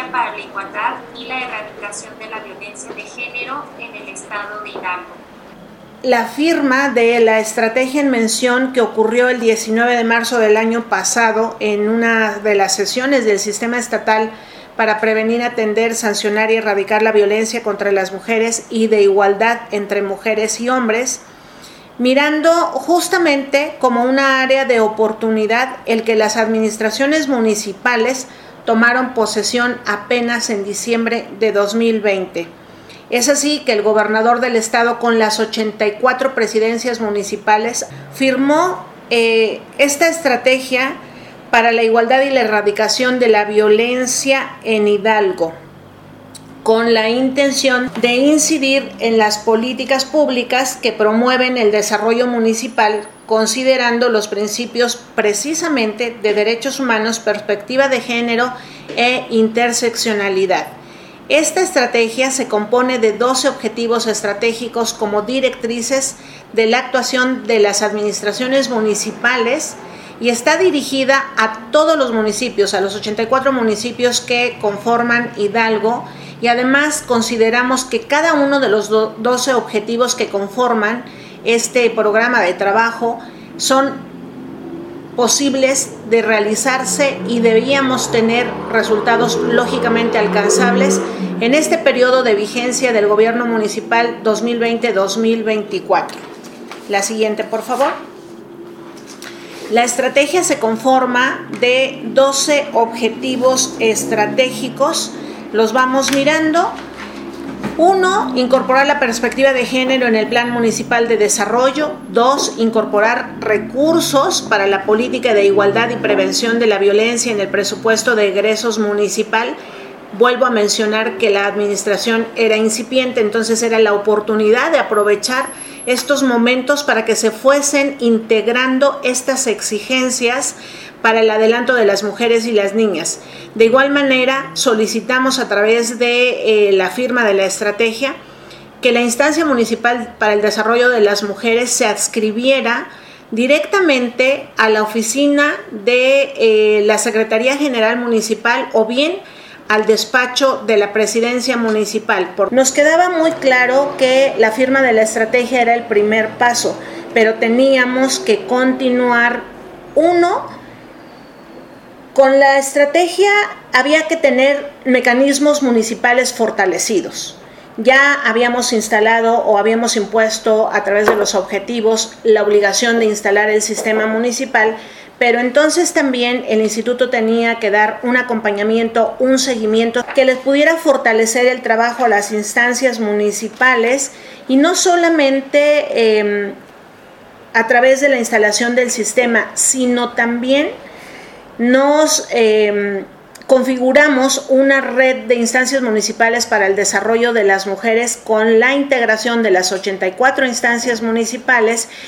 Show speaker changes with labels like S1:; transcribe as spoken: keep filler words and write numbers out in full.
S1: para la Igualdad y la Erradicación de la Violencia de Género en el estado de Hidalgo.
S2: La firma de la estrategia en mención, que ocurrió el diecinueve de marzo del año pasado en una de las sesiones del Sistema Estatal para prevenir, atender, sancionar y erradicar la violencia contra las mujeres y de igualdad entre mujeres y hombres, mirando justamente como una área de oportunidad el que las administraciones municipales tomaron posesión apenas en diciembre de dos mil veinte. Es así que el gobernador del estado, con las ochenta y cuatro presidencias municipales, firmó eh, esta estrategia para la igualdad y la erradicación de la violencia en Hidalgo, con la intención de incidir en las políticas públicas que promueven el desarrollo municipal, considerando los principios precisamente de derechos humanos, perspectiva de género e interseccionalidad. Esta estrategia se compone de doce objetivos estratégicos como directrices de la actuación de las administraciones municipales y está dirigida a todos los municipios, a los ochenta y cuatro municipios que conforman Hidalgo, y además consideramos que cada uno de los doce objetivos que conforman este programa de trabajo son posibles de realizarse y debíamos tener resultados lógicamente alcanzables en este periodo de vigencia del gobierno municipal dos mil veinte a dos mil veinticuatro. La siguiente, por favor. La estrategia se conforma de doce objetivos estratégicos. Los vamos mirando. Uno, incorporar la perspectiva de género en el Plan Municipal de Desarrollo. Dos, incorporar recursos para la política de igualdad y prevención de la violencia en el presupuesto de egresos municipal. Vuelvo a mencionar que la administración era incipiente, entonces era la oportunidad de aprovechar estos momentos para que se fuesen integrando estas exigencias para el adelanto de las mujeres y las niñas. De igual manera, solicitamos a través de eh, la firma de la estrategia que la instancia municipal para el desarrollo de las mujeres se adscribiera directamente a la oficina de eh, la Secretaría General Municipal o bien al despacho de la presidencia municipal. Nos quedaba muy claro que la firma de la estrategia era el primer paso, pero teníamos que continuar. Uno, con la estrategia había que tener mecanismos municipales fortalecidos. Ya habíamos instalado o habíamos impuesto a través de los objetivos la obligación de instalar el sistema municipal, pero entonces también el instituto tenía que dar un acompañamiento, un seguimiento que les pudiera fortalecer el trabajo a las instancias municipales y no solamente eh, a través de la instalación del sistema, sino también nos eh, configuramos una red de instancias municipales para el desarrollo de las mujeres con la integración de las ochenta y cuatro instancias municipales